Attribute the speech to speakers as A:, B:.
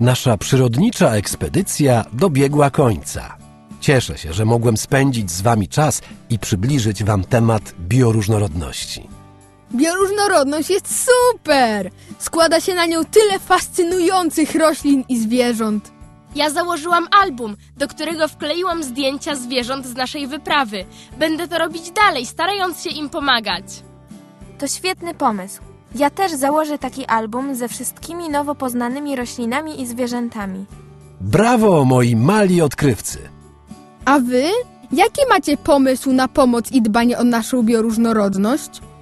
A: Nasza przyrodnicza ekspedycja dobiegła końca. Cieszę się, że mogłem spędzić z wami czas i przybliżyć wam temat bioróżnorodności.
B: Bioróżnorodność jest super! Składa się na nią tyle fascynujących roślin i zwierząt.
C: Ja założyłam album, do którego wkleiłam zdjęcia zwierząt z naszej wyprawy. Będę to robić dalej, starając się im pomagać.
D: To świetny pomysł. Ja też założę taki album ze wszystkimi nowo poznanymi roślinami i zwierzętami.
A: Brawo, moi mali odkrywcy!
B: A wy? Jaki macie pomysł na pomoc i dbanie o naszą bioróżnorodność?